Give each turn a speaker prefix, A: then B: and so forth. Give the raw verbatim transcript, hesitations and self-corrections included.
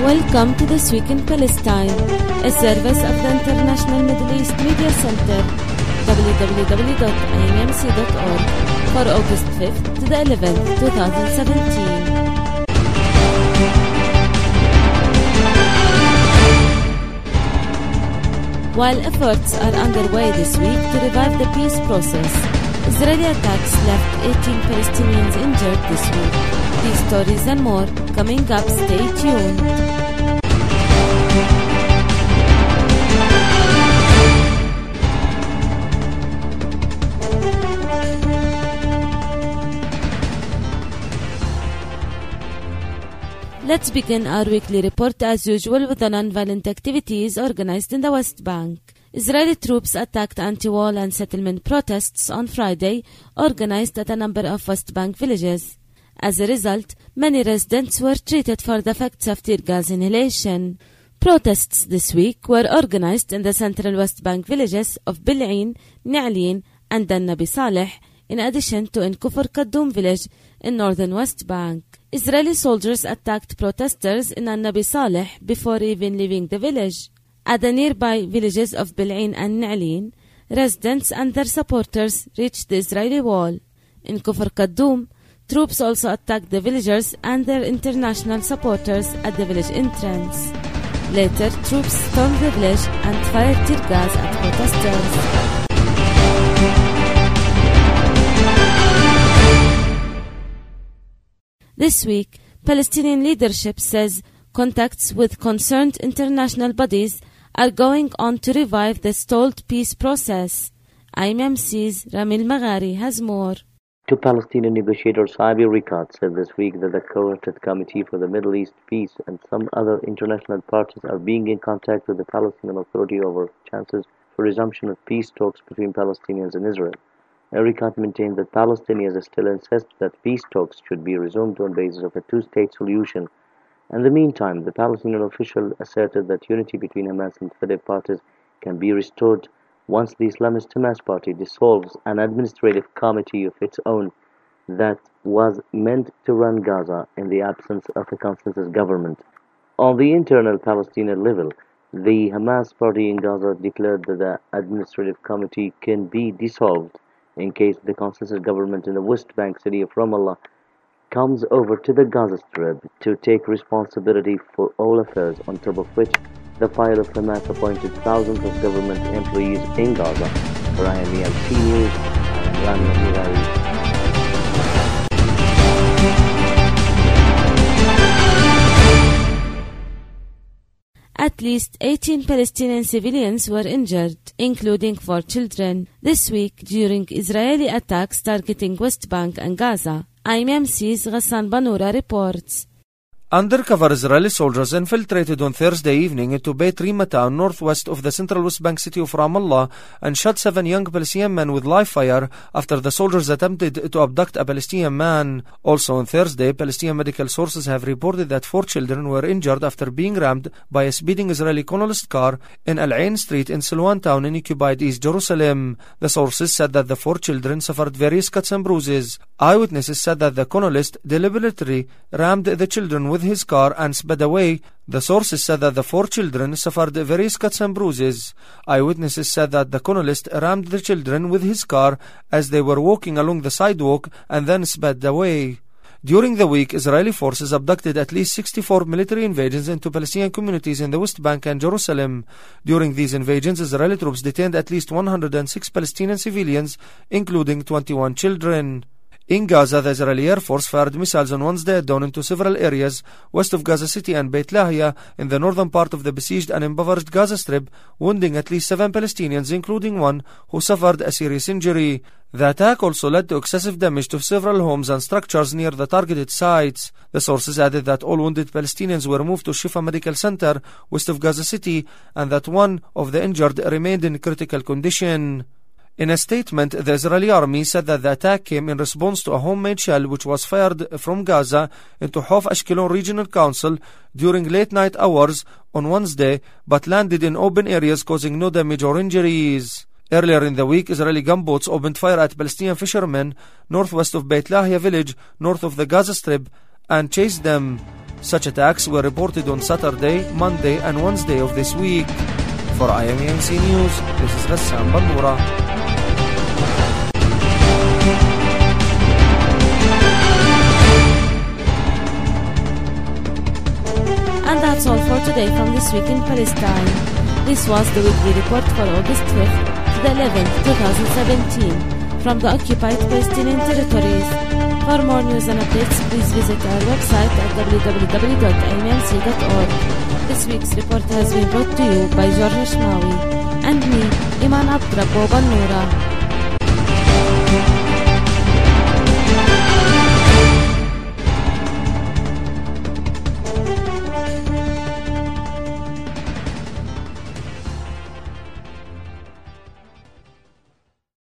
A: Welcome to This Week in Palestine, a service of the International Middle East Media Center, w w w dot i m m c dot org, for August fifth to the eleventh, twenty seventeen. While efforts are underway this week to revive the peace process, Israeli attacks left eighteen Palestinians injured this week. These stories and more coming up. Stay tuned. Let's begin our weekly report as usual with the non-violent activities organized in the West Bank. Israeli troops attacked anti-wall and settlement protests on Friday, organized at a number of West Bank villages. As a result, many residents were treated for the effects of tear gas inhalation. Protests this week were organized in the central West Bank villages of Bil'in, Na'alin, and Dan Nabi Saleh, in addition to in Kufr Kaddoum village in northern West Bank. Israeli soldiers attacked protesters in Nabi Saleh before even leaving the village. At the nearby villages of Bil'in and Na'alin, residents and their supporters reached the Israeli wall. In Kufr Kaddoum, troops also attacked the villagers and their international supporters at the village entrance. Later, troops stormed the village and fired tear gas at protesters. This week, Palestinian leadership says contacts with concerned international bodies are going on to revive the stalled peace process. I M M C's Ramil Maghari has more.
B: Two Palestinian negotiators, Saeb Erekat, said this week that the Coordinated Committee for the Middle East Peace and some other international parties are being in contact with the Palestinian Authority over chances for resumption of peace talks between Palestinians and Israel. Erekat maintained that Palestinians still insist that peace talks should be resumed on the basis of a two-state solution. In the meantime, the Palestinian official asserted that unity between Hamas and Fatah parties can be restored once the Islamist Hamas party dissolves an administrative committee of its own that was meant to run Gaza in the absence of a consensus government. On the internal Palestinian level, the Hamas party in Gaza declared that the administrative committee can be dissolved in case the consensus government in the West Bank city of Ramallah comes over to the Gaza Strip to take responsibility for all affairs, on top of which the file of Hamas appointed thousands of government employees in Gaza. For I M M C News, I am Ramil Maghari.
A: At least eighteen Palestinian civilians were injured, including four children, this week during Israeli attacks targeting West Bank and Gaza. I M M C's Ghassan Banura reports.
C: Undercover Israeli soldiers infiltrated on Thursday evening into Beit Rima town northwest of the central West Bank city of Ramallah and shot seven young Palestinian men with live fire after the soldiers attempted to abduct a Palestinian man. Also on Thursday, Palestinian medical sources have reported that four children were injured after being rammed by a speeding Israeli colonist car in Al Ain Street in Silwan town in occupied East Jerusalem. The sources said that the four children suffered various cuts and bruises. Eyewitnesses said that the colonist deliberately rammed the children with his car and sped away. The sources said that the four children suffered various cuts and bruises. Eyewitnesses said that the colonist rammed the children with his car as they were walking along the sidewalk and then sped away. During the week, Israeli forces abducted at least sixty-four military invasions into Palestinian communities in the West Bank and Jerusalem. During these invasions, Israeli troops detained at least one hundred six Palestinian civilians, including twenty-one children. In Gaza, the Israeli Air Force fired missiles on Wednesday at dawn into several areas west of Gaza City and Beit Lahia in the northern part of the besieged and impoverished Gaza Strip, wounding at least seven Palestinians, including one who suffered a serious injury. The attack also led to excessive damage to several homes and structures near the targeted sites. The sources added that all wounded Palestinians were moved to Shifa Medical Center west of Gaza City and that one of the injured remained in critical condition. In a statement, the Israeli army said that the attack came in response to a homemade shell which was fired from Gaza into Hof Ashkelon Regional Council during late-night hours on Wednesday, but landed in open areas causing no damage or injuries. Earlier in the week, Israeli gunboats opened fire at Palestinian fishermen northwest of Beit Lahia village, north of the Gaza Strip, and chased them. Such attacks were reported on Saturday, Monday and Wednesday of this week. For I M E M C News, this is Ghassan Bannoura.
A: And that's all for today from This Week in Palestine. This was the weekly report for August fifth to the eleventh, twenty seventeen, from the occupied Palestinian territories. For more news and updates, please visit our website at w w w dot i m m c dot org. This week's report has been brought to you by George Shmawi and me, Iman Abdrabbo Bannoura.